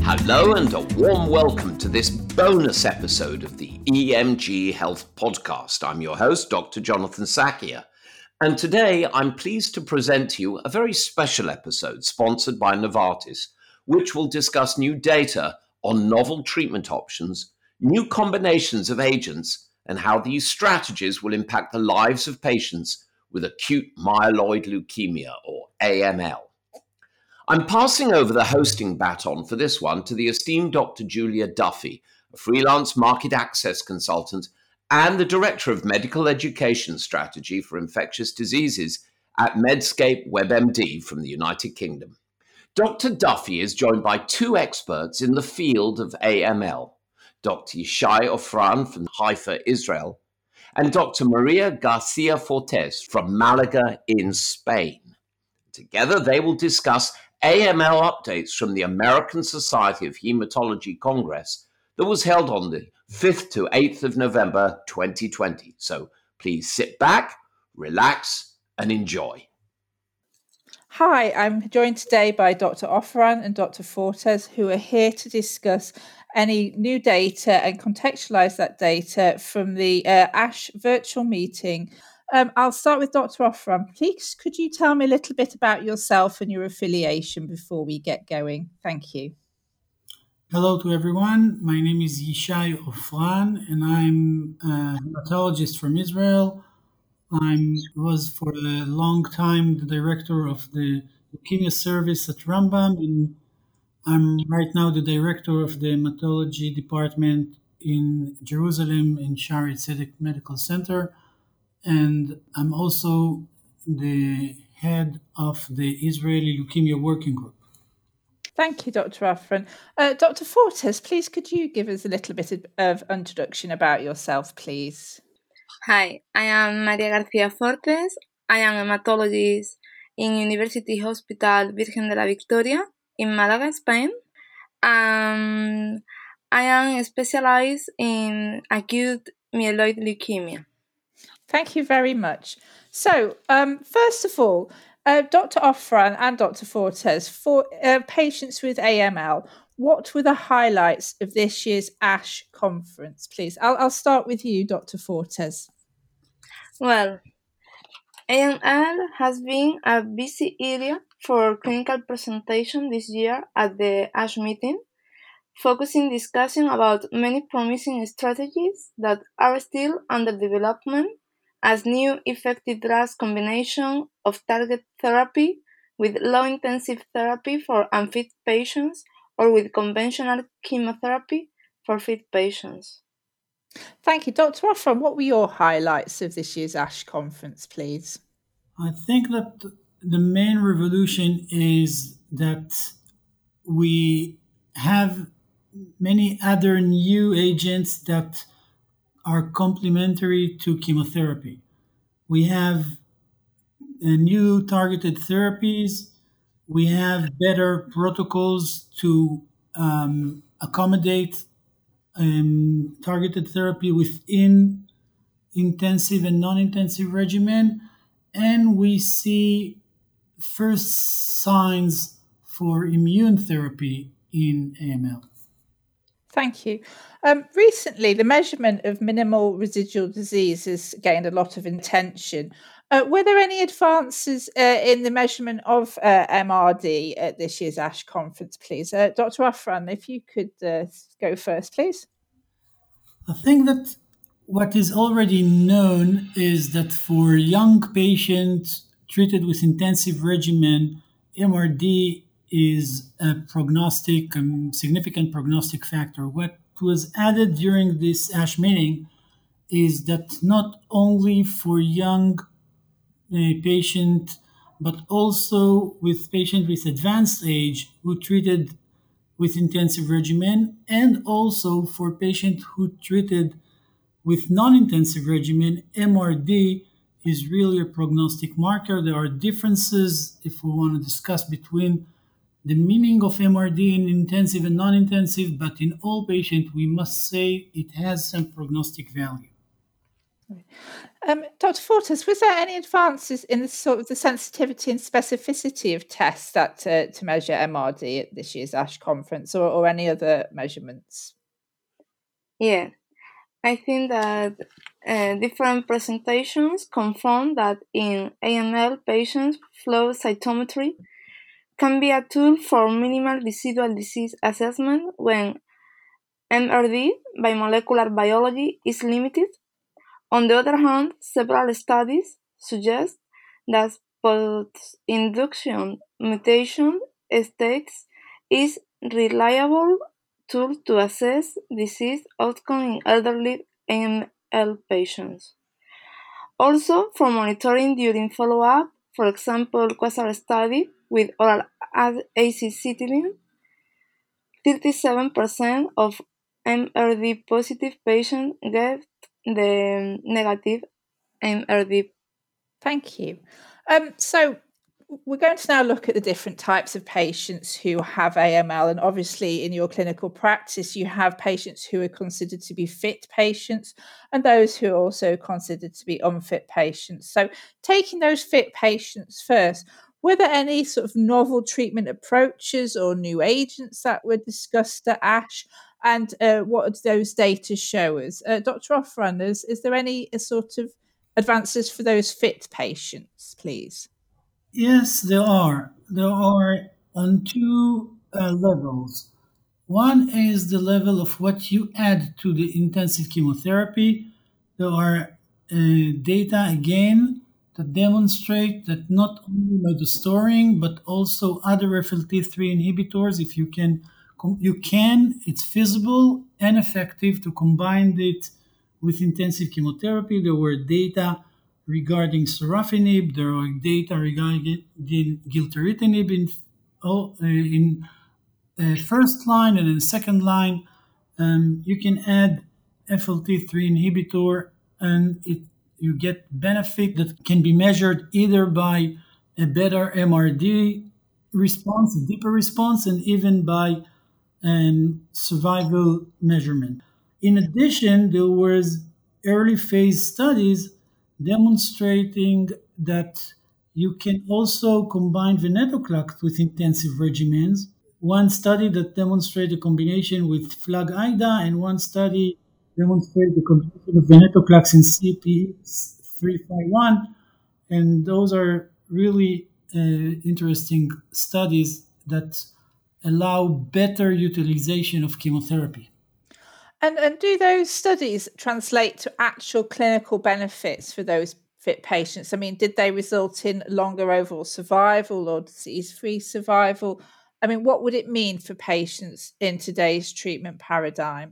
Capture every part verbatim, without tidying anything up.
Hello and a warm welcome to this bonus episode of the E M G Health Podcast. I'm your host, Doctor Jonathan Sakia, and today I'm pleased to present to you a very special episode sponsored by Novartis, which will discuss new data on novel treatment options, new combinations of agents, and how these strategies will impact the lives of patients with acute myeloid leukemia, or A M L. I'm passing over the hosting baton for this one to the esteemed Doctor Julia Duffy, a freelance market access consultant and the Director of Medical Education Strategy for Infectious Diseases at Medscape WebMD from the United Kingdom. Doctor Duffy is joined by two experts in the field of A M L, Doctor Yishai Ofran from Haifa, Israel, and Doctor Maria Garcia Fortes from Malaga in Spain. Together, they will discuss A M L updates from the American Society of Hematology Congress that was held on the fifth to eighth of November twenty twenty. So please sit back, relax, and enjoy. Hi, I'm joined today by Doctor Ofran and Doctor Fortes, who are here to discuss any new data and contextualize that data from the uh, ASH virtual meeting. Um, I'll start with Doctor Ofran. Please, could you tell me a little bit about yourself and your affiliation before we get going? Thank you. Hello to everyone. My name is Yishai Ofran, and I'm a hematologist from Israel. I was for a long time the director of the leukemia service at Rambam, and I'm right now the director of the hematology department in Jerusalem in Shaare Zedek Medical Center. And I'm also the head of the Israeli Leukemia Working Group. Thank you, Doctor Ofran. Uh, Doctor Fortes, please could you give us a little bit of, of introduction about yourself, please? Hi, I am Maria Garcia Fortes. I am a hematologist in University Hospital Virgen de la Victoria in Malaga, Spain. Um, I am specialized in acute myeloid leukemia. Thank you very much. So, um, first of all, uh, Doctor Ofran and Doctor Fortes, for uh, patients with A M L, what were the highlights of this year's ASH conference, please? I'll, I'll start with you, Doctor Fortes. Well, A M L has been a busy area for clinical presentation this year at the ASH meeting, focusing discussion about many promising strategies that are still under development as new effective drugs combination of target therapy with low-intensive therapy for unfit patients or with conventional chemotherapy for fit patients. Thank you. Doctor Ofran, what were your highlights of this year's ASH conference, please? I think that the main revolution is that we have many other new agents that are complementary to chemotherapy. We have uh, new targeted therapies. We have better protocols to um, accommodate um, targeted therapy within intensive and non-intensive regimen. And we see first signs for immune therapy in A M L. Thank you. Um, recently, the measurement of minimal residual disease has gained a lot of attention. Uh, were there any advances uh, in the measurement of uh, M R D at this year's ASH conference, please? Uh, Doctor Ofran, if you could uh, go first, please. I think that what is already known is that for young patients treated with intensive regimen, M R D is a prognostic, um, significant prognostic factor. What was added during this ASH meeting is that not only for young uh, patients, but also with patients with advanced age who treated with intensive regimen, and also for patients who treated with non-intensive regimen, M R D is really a prognostic marker. There are differences, if we want to discuss, between the meaning of M R D in intensive and non-intensive, but in all patients, we must say it has some prognostic value. Um, Doctor Fortes, was there any advances in the sort of the sensitivity and specificity of tests that uh, to measure M R D at this year's ASH conference, or, or any other measurements? Yeah, I think that uh, different presentations confirm that in A M L patients, flow cytometry can be a tool for minimal residual disease assessment when M R D by molecular biology is limited. On the other hand, several studies suggest that post-induction mutation states is reliable tool to assess disease outcome in elderly A M L patients. Also, for monitoring during follow-up, for example, Quasar study with oral azacitidine, thirty-seven percent of M R D positive patients get the negative M R D. Thank you. Um, so we're going to now look at the different types of patients who have A M L. And obviously, in your clinical practice, you have patients who are considered to be fit patients and those who are also considered to be unfit patients. So, taking those fit patients first, were there any sort of novel treatment approaches or new agents that were discussed at ASH? And uh, what did those data show us? Uh, Doctor Offeran, is, is there any uh, sort of advances for those fit patients, please? Yes, there are. There are on two uh, levels. One is the level of what you add to the intensive chemotherapy. There are uh, data again that demonstrate that not only midostaurin but also other F L T three inhibitors, if you can, you can, it's feasible and effective to combine it with intensive chemotherapy. There were data regarding sorafenib. There are data regarding gilteritinib in, oh, uh, in uh, first line, and in second line, um, you can add F L T three inhibitor, and it you get benefit that can be measured either by a better M R D response, a deeper response, and even by um, survival measurement. In addition, there was early phase studies demonstrating that you can also combine venetoclax with intensive regimens. One study that demonstrated a combination with FLAG-IDA, and one study demonstrated the combination of venetoclax and C P three fifty-one, and those are really uh, interesting studies that allow better utilization of chemotherapy. And, and do those studies translate to actual clinical benefits for those fit patients? I mean, did they result in longer overall survival or disease-free survival? I mean, what would it mean for patients in today's treatment paradigm?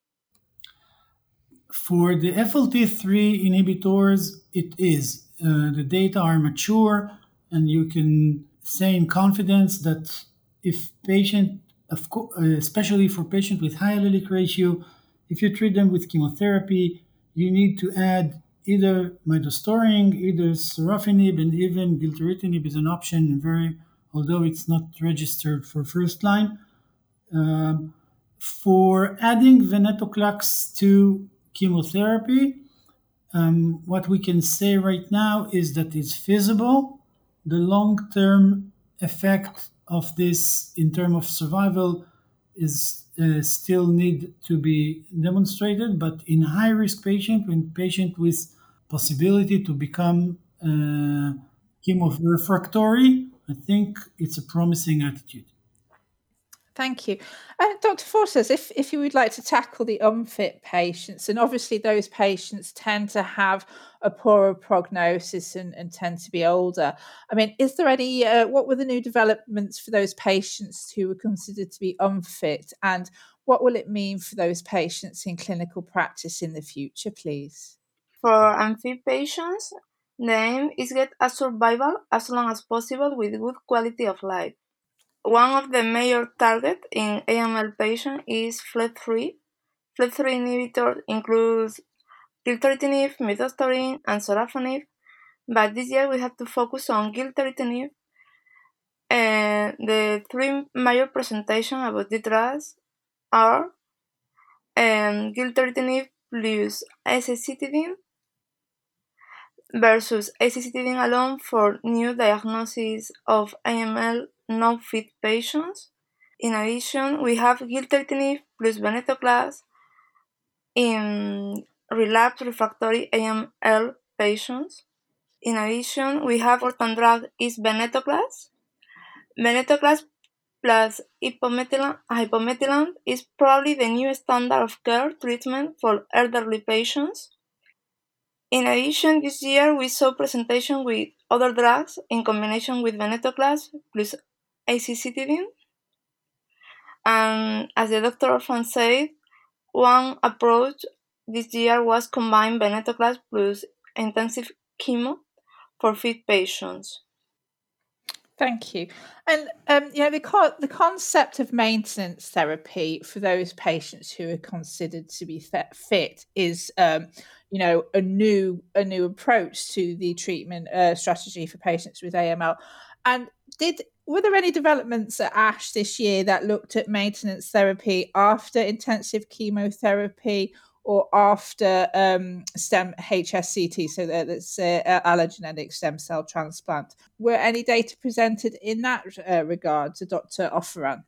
For the F L T three inhibitors, it is. Uh, the data are mature, and you can say in confidence that if patient, of co- uh, especially for patients with high allelic ratio, if you treat them with chemotherapy, you need to add either midostaurin, either sorafenib, and even gilteritinib is an option. Very, although it's not registered for first line. Um, for adding venetoclax to chemotherapy, um, what we can say right now is that it's feasible. The long-term effect of this in terms of survival is uh, still need to be demonstrated, but in high-risk patient, when patient with possibility to become uh, chemorefractory, I think it's a promising attitude. Thank you. Uh, Doctor Fortes, if, if you would like to tackle the unfit patients, and obviously those patients tend to have a poorer prognosis and, and tend to be older. I mean, is there any, uh, what were the new developments for those patients who were considered to be unfit, and what will it mean for those patients in clinical practice in the future, please? For unfit patients, the aim is get a survival as long as possible with good quality of life. One of the major targets in A M L patients is F L T three. F L T three inhibitor includes gilteritinib, midostaurin, and sorafenib, but this year we have to focus on gilteritinib. And the three major presentations about the drugs are um, gilteritinib plus azacitidine, versus azacitidine alone for new diagnosis of A M L non-fit patients. In addition, we have gilteritinib plus venetoclax in relapsed refractory A M L patients. In addition, we have important drug is venetoclax. Venetoclax plus hypomethylam, hypomethylam is probably the new standard of care treatment for elderly patients. In addition, this year we saw presentation with other drugs in combination with venetoclax plus azacitidine. And as the doctor often said, one approach this year was combine venetoclax plus intensive chemo for fit patients. Thank you. And um, you know, the co- the concept of maintenance therapy for those patients who are considered to be th- fit is, um, you know, a new a new approach to the treatment uh, strategy for patients with A M L. And did were there any developments at ASH this year that looked at maintenance therapy after intensive chemotherapy or after um, stem H S C T, so that, that's uh, allogeneic stem cell transplant? Were any data presented in that uh, regard to Doctor Offeran?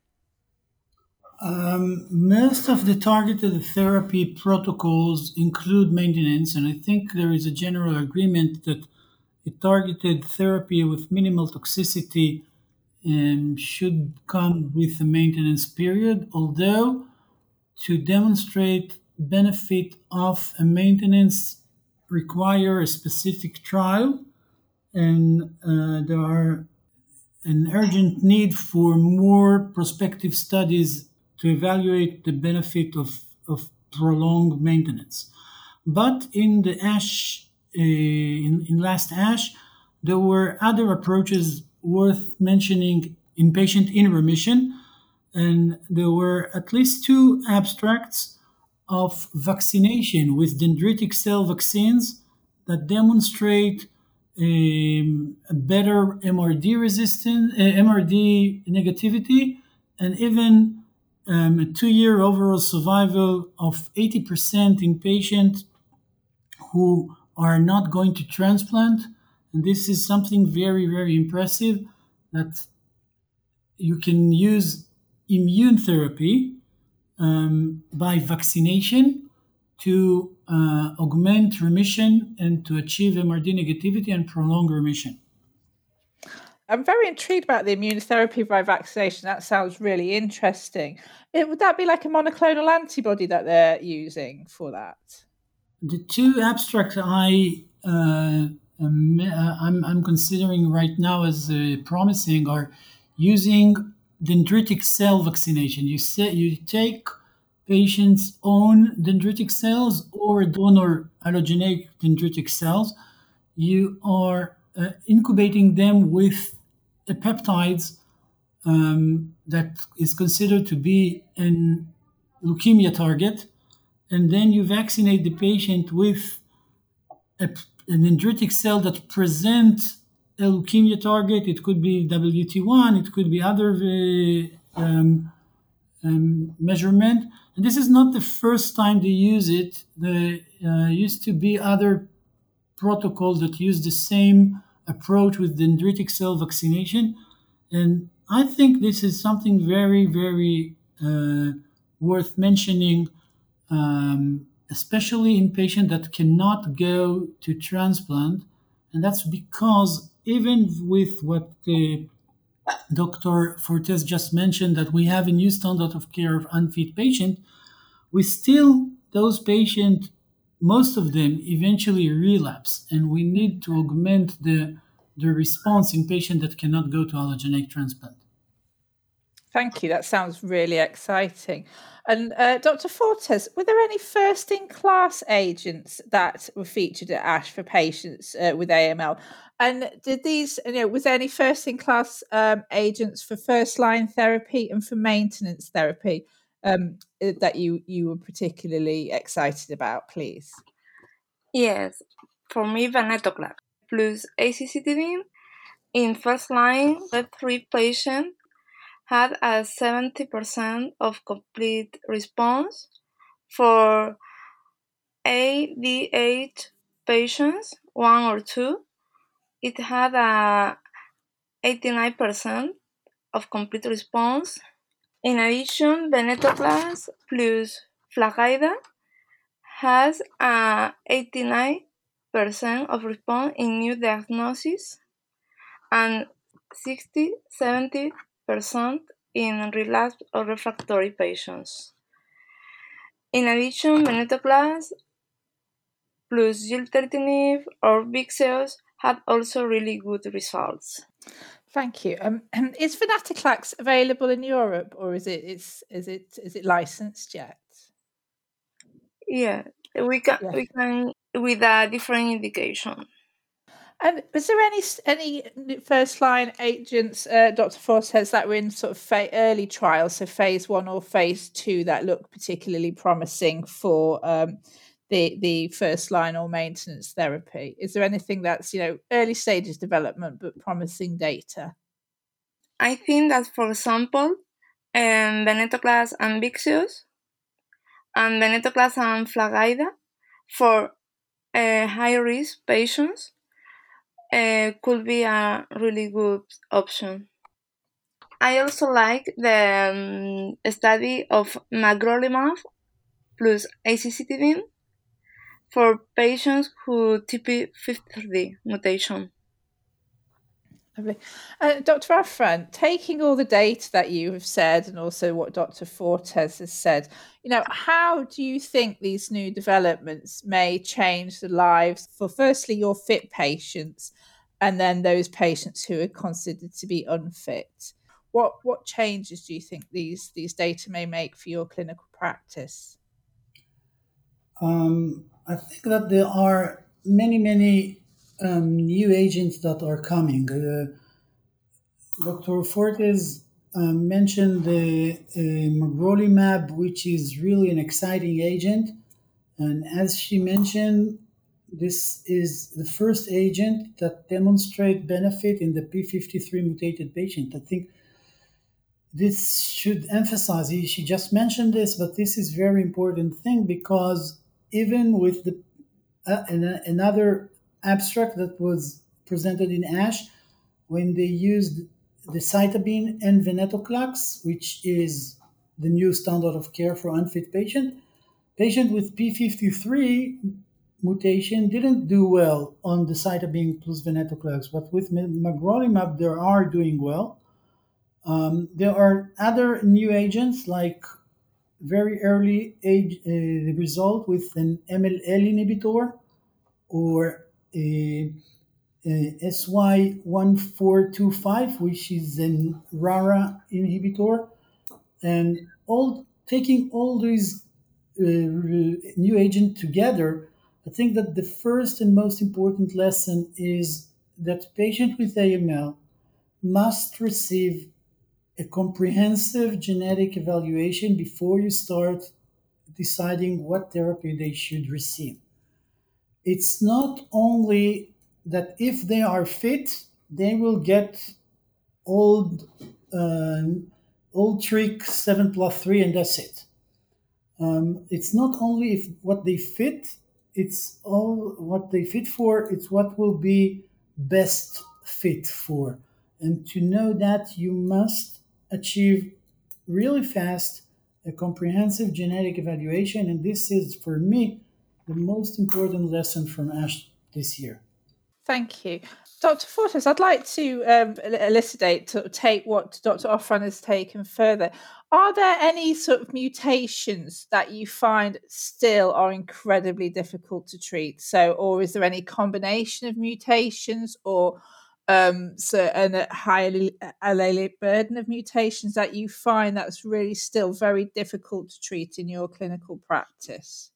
Um, most of the targeted therapy protocols include maintenance, and I think there is a general agreement that a targeted therapy with minimal toxicity um, should come with a maintenance period, although to demonstrate benefit of a maintenance require a specific trial, and uh, there are an urgent need for more prospective studies to evaluate the benefit of, of prolonged maintenance. But in the ASH, uh, in, in last ASH, there were other approaches worth mentioning in patient in remission, and there were at least two abstracts of vaccination with dendritic cell vaccines that demonstrate um, a better M R D resistance, uh, M R D negativity, and even um, a two-year overall survival of eighty percent in patients who are not going to transplant. And this is something very, very impressive, that you can use immune therapy um, by vaccination to uh, augment remission and to achieve M R D negativity and prolong remission. I'm very intrigued about the immunotherapy by vaccination. That sounds really interesting. It, would that be like a monoclonal antibody that they're using for that? The two abstracts I uh, um, I'm, I'm considering right now as uh, promising are using dendritic cell vaccination. You say you take patient's own dendritic cells or donor allogeneic dendritic cells. You are uh, incubating them with a peptides um, that is considered to be an leukemia target, and then you vaccinate the patient with a, an dendritic cell that presents a leukemia target. It could be W T one, it could be other uh, um, um, measurement. And this is not the first time they use it. There uh, used to be other protocols that use the same approach with dendritic cell vaccination. And I think this is something very, very uh, worth mentioning, um, especially in patients that cannot go to transplant. And that's because even with what the Doctor Fortes just mentioned, that we have a new standard of care of unfit patients, we still, those patients, most of them eventually relapse, and we need to augment the, the response in patients that cannot go to allogeneic transplant. Thank you. That sounds really exciting. And uh, Doctor Fortes, were there any first-in-class agents that were featured at ASH for patients uh, with A M L? And did these, you know, was there any first-in-class um, agents for first-line therapy and for maintenance therapy um, that you you were particularly excited about, please? Yes, for me, venetoclax plus azacitidine in first line, the three patients had a seventy percent of complete response. For A D H patients, one or two, it had a eighty-nine percent of complete response. In addition, venetoclax plus FLAG-IDA has a eighty-nine percent of response in new diagnosis and sixty to seventy percent in relapsed or refractory patients. In addition, venetoclax plus gilteritinib or Vyxeos had also really good results. Thank you. Um, is venetoclax available in Europe, or is it is is it is it licensed yet? Yeah, we can Yeah. we can with a different indication. And was there any any first line agents, uh, Doctor Fortes, that were in sort of fa- early trials, so phase one or phase two, that look particularly promising for um, the the first line or maintenance therapy? Is there anything that's, you know, early stages development but promising data? I think that, for example, um, venetoclax and Vyxeos and venetoclax and FLAG-IDA for uh, high risk patients uh, could be a really good option. I also like the um, study of magrolimab plus azacitidine for patients who T P fifty-three mutation. Lovely. Uh, Doctor Afran, taking all the data that you have said and also what Doctor Fortes has said, you know, how do you think these new developments may change the lives for, firstly, your fit patients and then those patients who are considered to be unfit? What what changes do you think these these data may make for your clinical practice? Um, I think that there are many, many um, new agents that are coming. Uh, Doctor Fortes uh, mentioned the uh, magrolimab, which is really an exciting agent. And as she mentioned, this is the first agent that demonstrate benefit in the P fifty-three mutated patient. I think this should emphasize, she just mentioned this, but this is very important thing, because even with the uh, an- another abstract that was presented in ASH, when they used the cytabine and venetoclax, which is the new standard of care for unfit patient, patient with P fifty-three mutation didn't do well on the cytabine plus venetoclax, but with magrolimab they are doing well. Um, there are other new agents like very early age uh, result with an M L L inhibitor or a, a S Y one four two five, which is an RARA inhibitor, and all taking all these uh, new agents together. I think that the first and most important lesson is that patients with A M L must receive a comprehensive genetic evaluation before you start deciding what therapy they should receive. It's not only that if they are fit, they will get old uh, old trick seven plus three and that's it. Um, it's not only if what they fit, it's all what they fit for, it's what will be best fit for. And to know that, you must achieve really fast a comprehensive genetic evaluation. And this is, for me, the most important lesson from ASH this year. Thank you. Doctor Fortes, I'd like to um, elucidate, to take what Doctor Ofran has taken further. Are there any sort of mutations that you find still are incredibly difficult to treat? So, or is there any combination of mutations or um, so, and a high allelic burden of mutations that you find that's really still very difficult to treat in your clinical practice?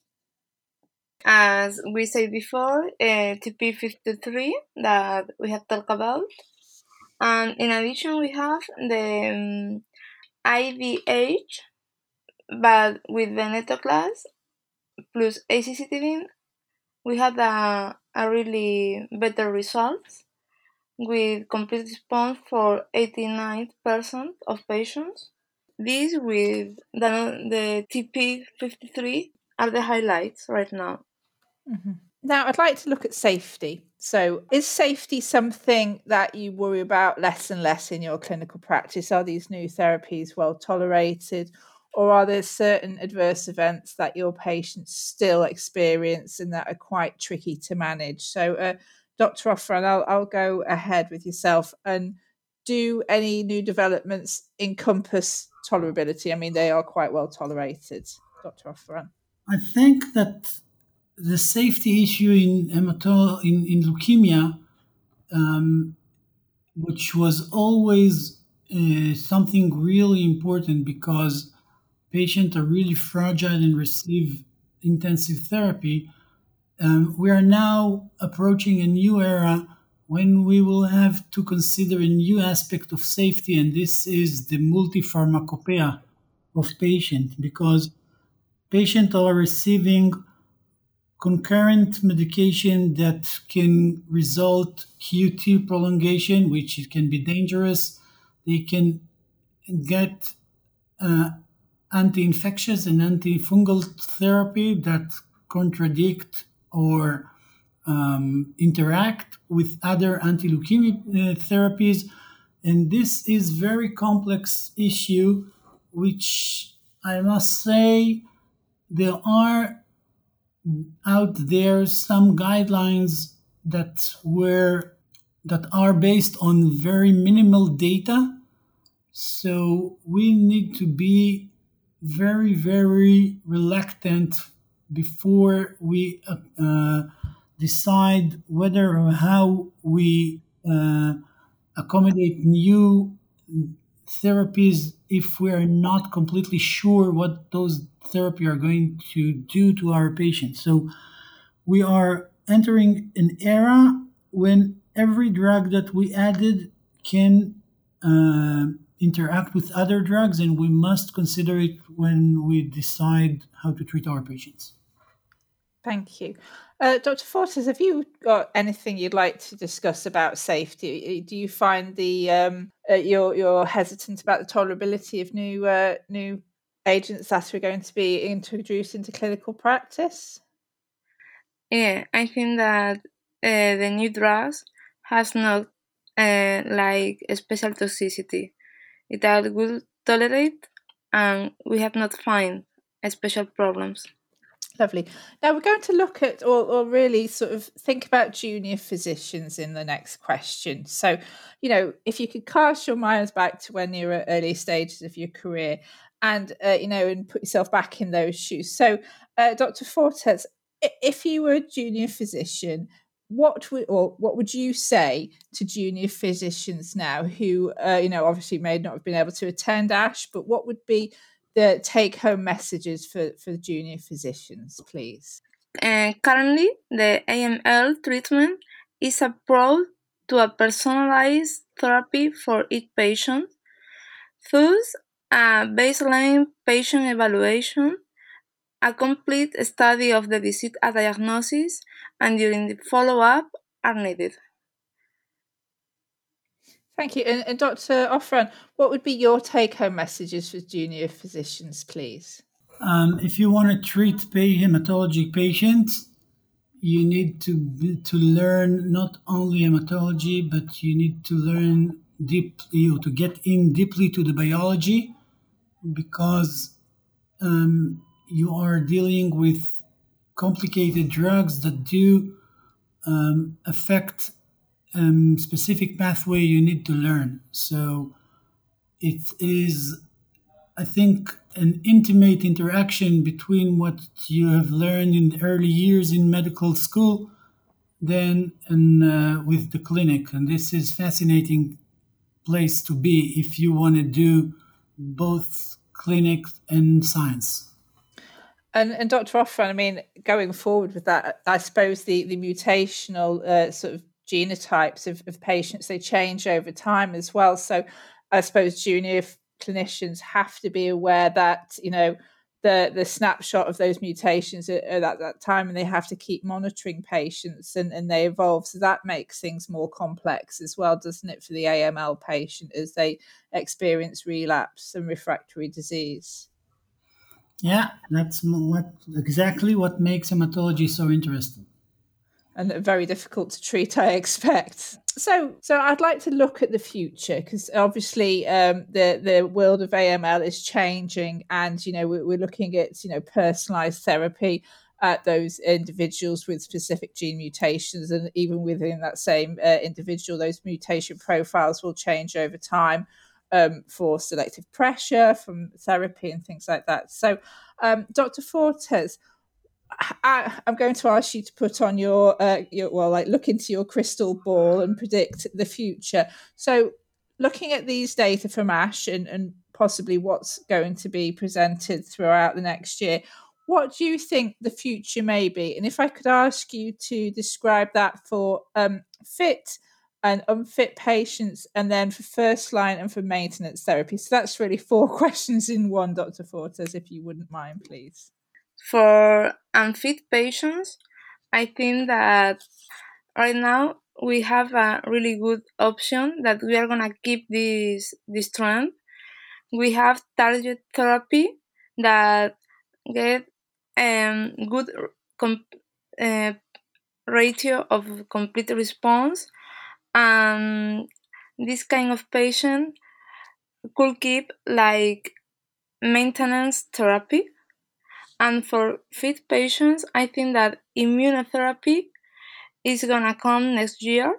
As we said before, uh, T P fifty-three that we have talked about. And in addition, we have the um, I V H, but with venetoclax plus azacitidine, we had a, a really better results with complete response for eighty-nine percent of patients. These with the, the T P fifty-three are the highlights right now. Mm-hmm. Now, I'd like to look at safety. So, is safety something that you worry about less and less in your clinical practice? Are these new therapies well tolerated, or are there certain adverse events that your patients still experience and that are quite tricky to manage? So, uh, Doctor Offeran, I'll, I'll go ahead with yourself. And do any new developments encompass tolerability? I mean, they are quite well tolerated, Doctor Offeran. I think that the safety issue in hemato- in, in leukemia, um, which was always uh, something really important because patients are really fragile and receive intensive therapy. Um, we are now approaching a new era when we will have to consider a new aspect of safety, and this is the multi-pharmacopoeia of patients, because patients are receiving concurrent medication that can result Q T prolongation, which it can be dangerous. They can get uh, anti-infectious and antifungal therapy that contradict or um, interact with other anti-leukemic uh, therapies. And this is very complex issue, which I must say there are out there some guidelines that were that are based on very minimal data. So we need to be very, very reluctant before we uh, uh, decide whether or how we uh, accommodate new therapies if we are not completely sure what those therapy are going to do to our patients. So we are entering an era when every drug that we added can uh, interact with other drugs, and we must consider it when we decide how to treat our patients. Thank you. Uh, Doctor Fortes, have you got anything you'd like to discuss about safety? Do you find the um, uh, you're, you're hesitant about the tolerability of new uh, new agents that are going to be introduced into clinical practice? Yeah, I think that uh, the new drugs has not uh, like a special toxicity. It are good tolerate, and we have not find special problems. Lovely. Now we're going to look at, or, or really sort of think about junior physicians in the next question. So, you know, if you could cast your minds back to when you were at early stages of your career and, uh, you know, and put yourself back in those shoes. So, uh, Doctor Fortes, if you were a junior physician, what would, or what would you say to junior physicians now who, uh, you know, obviously may not have been able to attend ASH, but what would be the take-home messages for, for junior physicians, please? Uh, currently, the A M L treatment is approach to a personalized therapy for each patient. Thus, a baseline patient evaluation, a complete study of the disease at diagnosis, and during the follow-up are needed. Thank you. And, and Doctor Offeran, what would be your take-home messages for junior physicians, please? Um, if you want to treat hematologic patients, you need to to learn not only hematology, but you need to learn deeply, or to get in deeply to the biology, because um, you are dealing with complicated drugs that do um, affect um, specific pathway you need to learn. So it is, I think, an intimate interaction between what you have learned in the early years in medical school then and uh, with the clinic. And this is fascinating place to be if you want to do both clinic and science. And, and Doctor Offeran, I mean, going forward with that, I suppose the, the mutational uh, sort of genotypes of, of patients, they change over time as well. So I suppose junior f- clinicians have to be aware that, you know, the, the snapshot of those mutations at, at that time, and they have to keep monitoring patients and, and they evolve. So that makes things more complex as well, doesn't it, for the A M L patient as they experience relapse and refractory disease? Yeah, that's what exactly what makes hematology so interesting. and very difficult to treat, I expect. So, so I'd like to look at the future, because obviously um, the the world of A M L is changing, and you know we're, we're looking at you know personalised therapy at those individuals with specific gene mutations, and even within that same uh, individual, those mutation profiles will change over time um, for selective pressure from therapy and things like that. So, um, Doctor Fortes, I, I'm going to ask you to put on your, uh, your, well, like look into your crystal ball and predict the future. So looking at these data from ASH and, and possibly what's going to be presented throughout the next year, what do you think the future may be? And if I could ask you to describe that for um, fit and unfit patients, and then for first line and for maintenance therapy. So that's really four questions in one, Doctor Fortes, if you wouldn't mind, please. For unfit patients, I think that right now we have a really good option that we are going to keep this, this trend. We have target therapy that get um, good com- uh, ratio of complete response. And this kind of patient could keep like maintenance therapy. And for fit patients, I think that immunotherapy is gonna come next year,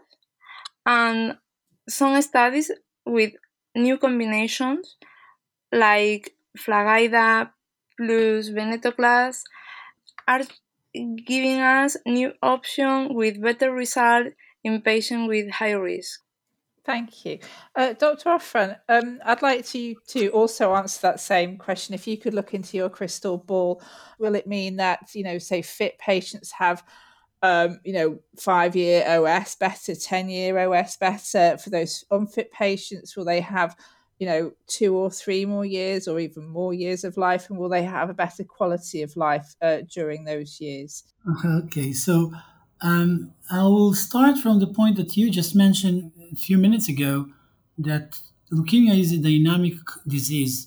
and some studies with new combinations like Flagida plus venetoclax are giving us new options with better result in patients with high risk. Thank you. Uh, Doctor Ofran, um, I'd like to, to also answer that same question. If you could look into your crystal ball, will it mean that, you know, say fit patients have, um, you know, five-year O S better, ten-year O S better? For those unfit patients, will they have, you know, two or three more years or even more years of life? And will they have a better quality of life uh, during those years? Okay, so um, I will start from the point that you just mentioned a few minutes ago, that leukemia is a dynamic disease.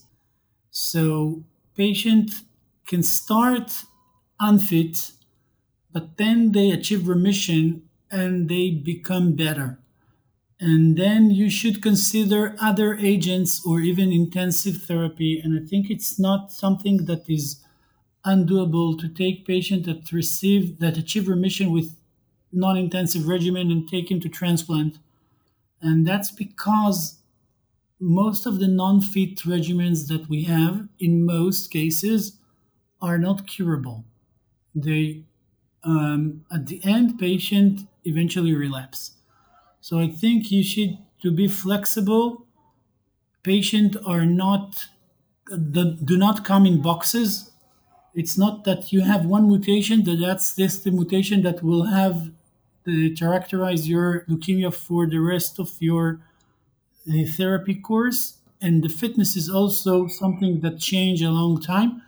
So patient can start unfit, but then they achieve remission and they become better. And then you should consider other agents or even intensive therapy. And I think it's not something that is undoable to take patients that receive, that achieve remission with non-intensive regimen and take him to transplant. And that's because most of the non-fit regimens that we have, in most cases, are not curable. They, um, at the end, patient eventually relapse. So I think you should to be flexible. Patients are not, the, do not come in boxes. It's not that you have one mutation, that that's this the mutation that will have uh, characterize your leukemia for the rest of your uh, therapy course. And the fitness is also something that change a long time.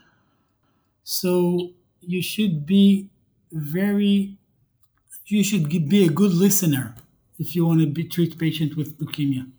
So you should be very, you should be a good listener if you want to be, treat patient with leukemia.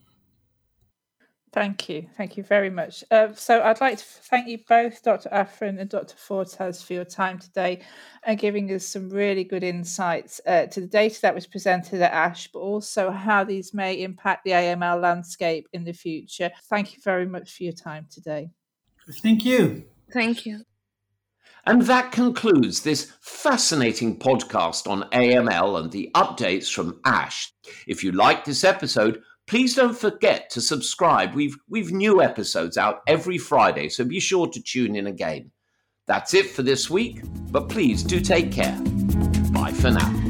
Thank you. Thank you very much. Uh, so I'd like to thank you both, Doctor Ofran and Doctor Fortes, for your time today and giving us some really good insights uh, to the data that was presented at ASH, but also how these may impact the A M L landscape in the future. Thank you very much for your time today. Thank you. Thank you. And that concludes this fascinating podcast on A M L and the updates from ASH. If you liked this episode, please don't forget to subscribe. We've we've new episodes out every Friday, so be sure to tune in again. That's it for this week, but please do take care. Bye for now.